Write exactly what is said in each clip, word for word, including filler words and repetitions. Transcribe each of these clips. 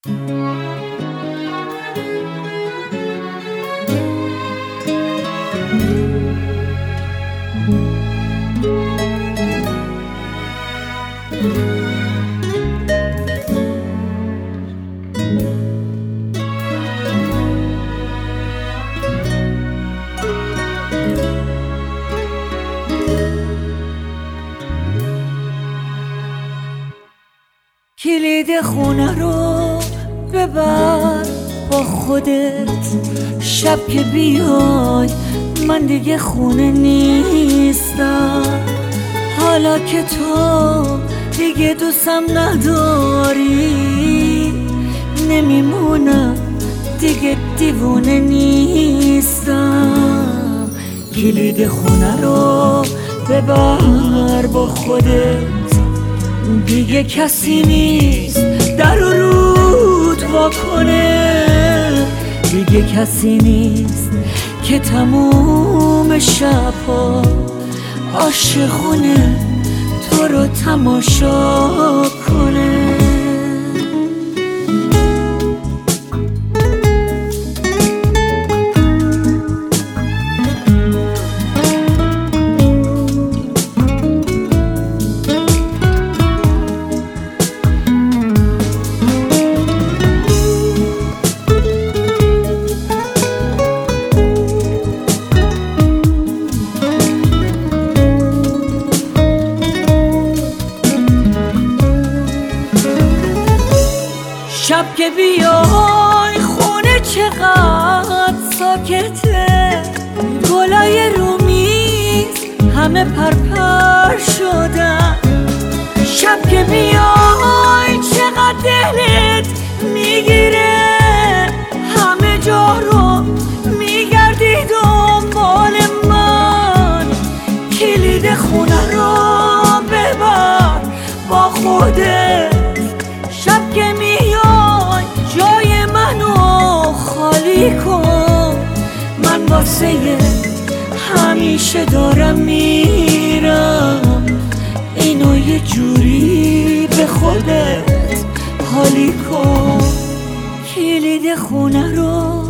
کلید خونه رو ببر با خودت، شب که بیای من دیگه خونه نیستم. حالا که تو دیگه دوستم نداری، نمیمونم دیگه دیوونه نیستم. کلید خونه رو ببر با خودت، دیگه کسی نیست در و رود وا کنه. دیگه کسی نیست که تموم شبها عاشقونه تو رو تماشا کنه. شب که بیای خونه چقدر ساکته، گلای رو میز همه پرپر شدن. شب که بیای چقدر دلت میگیره، همه جا رو میگردی دنبال من. کلید خونه رو ببر با خودت، شب که میای جای منو خالی کن. من واسه همیشه دارم میرم، اینو یه جوری به خودت حالی کن. کلید خونه رو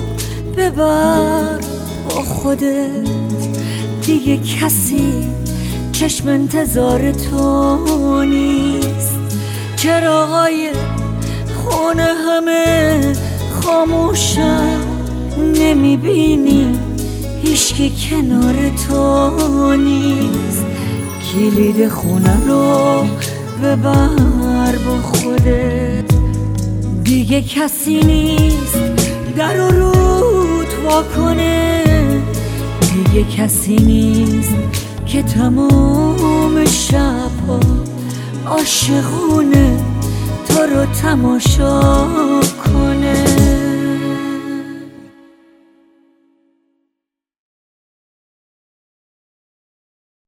ببر با خودت، دیگه کسی چشم انتظار تو نیست. چراغای خونه همه خاموشن، نمیبینی هیچکی کنار تو نیست. کلید خونه رو ببر با خودت، دیگه کسی نیست در و رود وا کنه. دیگه کسی نیست که تمام شبها عاشقونه تو رو تماشا کنه.